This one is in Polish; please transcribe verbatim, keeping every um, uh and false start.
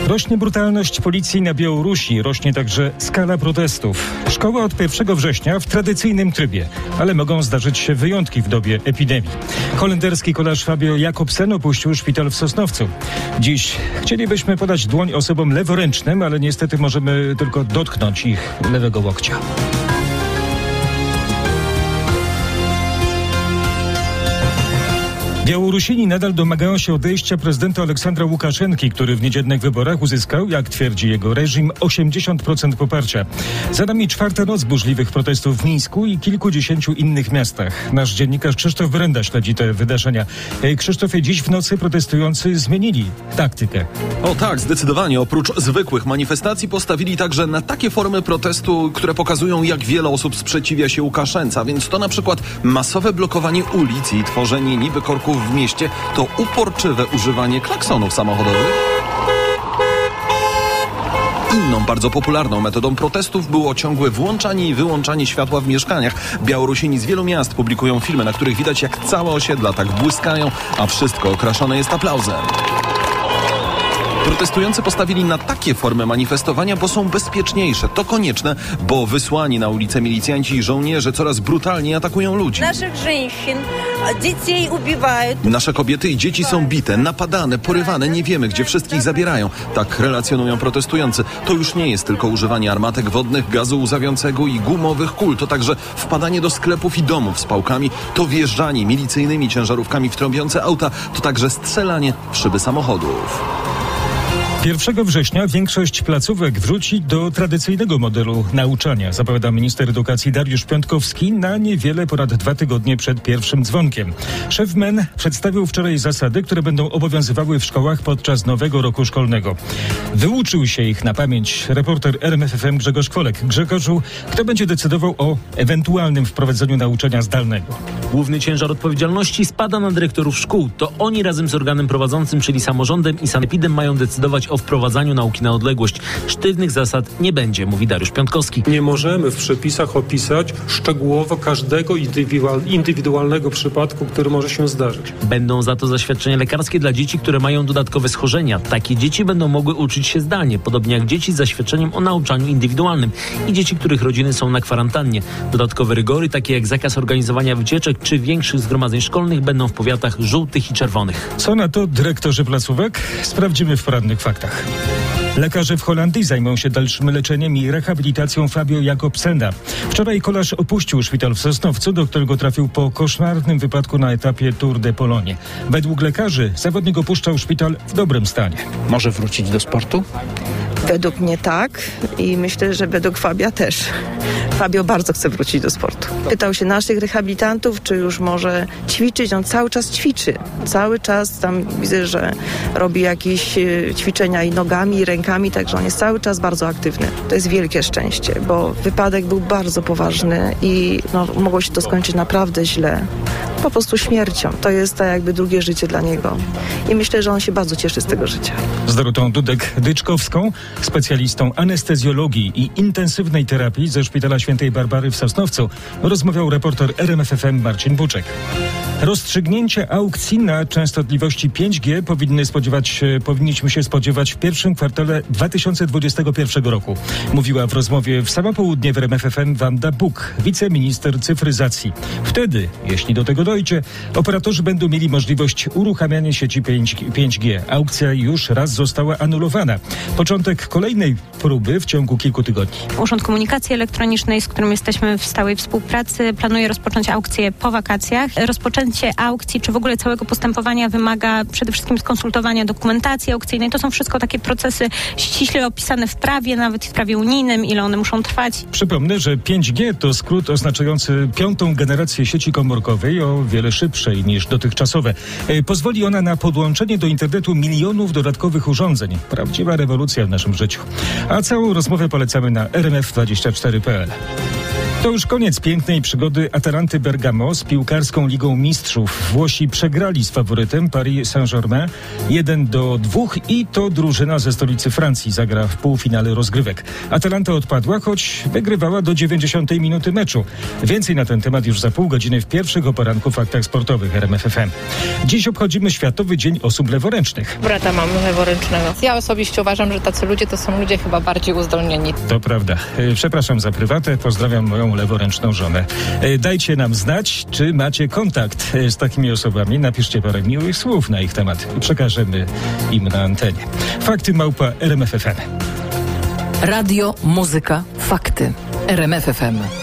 Rośnie brutalność policji na Białorusi, rośnie także skala protestów. Szkoła od pierwszego września w tradycyjnym trybie, ale mogą zdarzyć się wyjątki w dobie epidemii. Holenderski kolarz Fabio Jakobsen opuścił szpital w Sosnowcu. Dziś chcielibyśmy podać dłoń osobom leworęcznym, ale niestety możemy tylko dotknąć ich lewego łokcia. Białorusini nadal domagają się odejścia prezydenta Aleksandra Łukaszenki, który w niedzielnych wyborach uzyskał, jak twierdzi jego reżim, osiemdziesiąt procent poparcia. Za nami czwarta noc burzliwych protestów w Mińsku i kilkudziesięciu innych miastach. Nasz dziennikarz Krzysztof Brenda śledzi te wydarzenia. Krzysztofie, dziś w nocy protestujący zmienili taktykę. O tak, zdecydowanie. Oprócz zwykłych manifestacji postawili także na takie formy protestu, które pokazują, jak wiele osób sprzeciwia się Łukaszence. A więc to na przykład masowe blokowanie ulic i tworzenie niby korków w mieście, to uporczywe używanie klaksonów samochodowych. Inną bardzo popularną metodą protestów było ciągłe włączanie i wyłączanie światła w mieszkaniach. Białorusini z wielu miast publikują filmy, na których widać, jak całe osiedla tak błyskają, a wszystko okraszone jest aplauzem. Protestujący postawili na takie formy manifestowania, bo są bezpieczniejsze. To konieczne, bo wysłani na ulicę milicjanci i żołnierze coraz brutalniej atakują ludzi. Naszych żeńszyn, dzieci ubiwają. Nasze kobiety i dzieci są bite, napadane, porywane. Nie wiemy, gdzie wszystkich zabierają. Tak relacjonują protestujący. To już nie jest tylko używanie armatek wodnych, gazu łzawiącego i gumowych kul. To także wpadanie do sklepów i domów z pałkami. To wjeżdżanie milicyjnymi ciężarówkami w trąbiące auta. To także strzelanie w szyby samochodów. pierwszego września większość placówek wróci do tradycyjnego modelu nauczania, zapowiada minister edukacji Dariusz Piontkowski na niewiele ponad dwa tygodnie przed pierwszym dzwonkiem. Szef M E N przedstawił wczoraj zasady, które będą obowiązywały w szkołach podczas nowego roku szkolnego. Wyuczył się ich na pamięć reporter R M F F M Grzegorz Kwolek. Grzegorzu, kto będzie decydował o ewentualnym wprowadzeniu nauczania zdalnego? Główny ciężar odpowiedzialności spada na dyrektorów szkół. To oni razem z organem prowadzącym, czyli samorządem i sanepidem, mają decydować o wprowadzaniu nauki na odległość. Sztywnych zasad nie będzie, mówi Dariusz Piontkowski. Nie możemy w przepisach opisać szczegółowo każdego indywidualnego przypadku, który może się zdarzyć. Będą za to zaświadczenia lekarskie dla dzieci, które mają dodatkowe schorzenia. Takie dzieci będą mogły uczyć się zdalnie, podobnie jak dzieci z zaświadczeniem o nauczaniu indywidualnym i dzieci, których rodziny są na kwarantannie. Dodatkowe rygory, takie jak zakaz organizowania wycieczek czy większych zgromadzeń szkolnych, będą w powiatach żółtych i czerwonych. Co na to dyrektorzy placówek? Sprawdzimy w porannych faktach. Lekarze w Holandii zajmą się dalszym leczeniem i rehabilitacją Fabio Jakobsena. Wczoraj kolarz opuścił szpital w Sosnowcu, do którego trafił po koszmarnym wypadku na etapie Tour de Pologne. Według lekarzy zawodnik opuszczał szpital w dobrym stanie. Może wrócić do sportu? Według mnie tak i myślę, że według Fabia też. Fabio bardzo chce wrócić do sportu. Pytał się naszych rehabilitantów, czy już może ćwiczyć. On cały czas ćwiczy. Cały czas tam widzę, że robi jakieś ćwiczenia i nogami, i rękami, także on jest cały czas bardzo aktywny. To jest wielkie szczęście, bo wypadek był bardzo poważny i no, mogło się to skończyć naprawdę źle. Po prostu śmiercią. To jest tak jakby drugie życie dla niego. I myślę, że on się bardzo cieszy z tego życia. Z Dorotą Dudek-Dyczkowską, specjalistą anestezjologii i intensywnej terapii ze Szpitala Świętej Barbary w Sosnowcu, rozmawiał reporter R M F F M Marcin Buczek. Rozstrzygnięcie aukcji na częstotliwości pięć G powinny spodziewać się, powinniśmy się spodziewać w pierwszym kwartale dwa tysiące dwudziestego pierwszego roku. Mówiła w rozmowie w samo południe w R M F F M Wanda Buk, wiceminister cyfryzacji. Wtedy, jeśli do tego dojdzie, operatorzy będą mieli możliwość uruchamiania sieci pięć G. Aukcja już raz została anulowana. Początek kolejnej próby w ciągu kilku tygodni. Urząd Komunikacji Elektronicznej, z którym jesteśmy w stałej współpracy, planuje rozpocząć aukcję po wakacjach. Rozpoczęcie aukcji, czy w ogóle całego postępowania wymaga przede wszystkim skonsultowania dokumentacji aukcyjnej. To są wszystko takie procesy ściśle opisane w prawie, nawet w prawie unijnym, ile one muszą trwać. Przypomnę, że pięć G to skrót oznaczający piątą generację sieci komórkowej, o wiele szybszej niż dotychczasowe. Pozwoli ona na podłączenie do internetu milionów dodatkowych urządzeń. Prawdziwa rewolucja w naszym życiu. A całą rozmowę polecamy na r m f dwadzieścia cztery kropka p l. To już koniec pięknej przygody Atalanty Bergamo z piłkarską Ligą Mistrzów. Włosi przegrali z faworytem Paris Saint-Germain jeden do dwóch i to drużyna ze stolicy Francji zagra w półfinale rozgrywek. Atalanta odpadła, choć wygrywała do dziewięćdziesiątej minuty meczu. Więcej na ten temat już za pół godziny w pierwszych o poranku Faktach Sportowych R M F F M. Dziś obchodzimy Światowy Dzień Osób Leworęcznych. Brata mam leworęcznego. Ja osobiście uważam, że tacy ludzie to są ludzie chyba bardziej uzdolnieni. To prawda. Przepraszam za prywatę, pozdrawiam moją leworęczną żonę. Dajcie nam znać, czy macie kontakt z takimi osobami. Napiszcie parę miłych słów na ich temat i przekażemy im na antenie. Fakty małpa R M F F M. Radio, muzyka, fakty. R M F F M.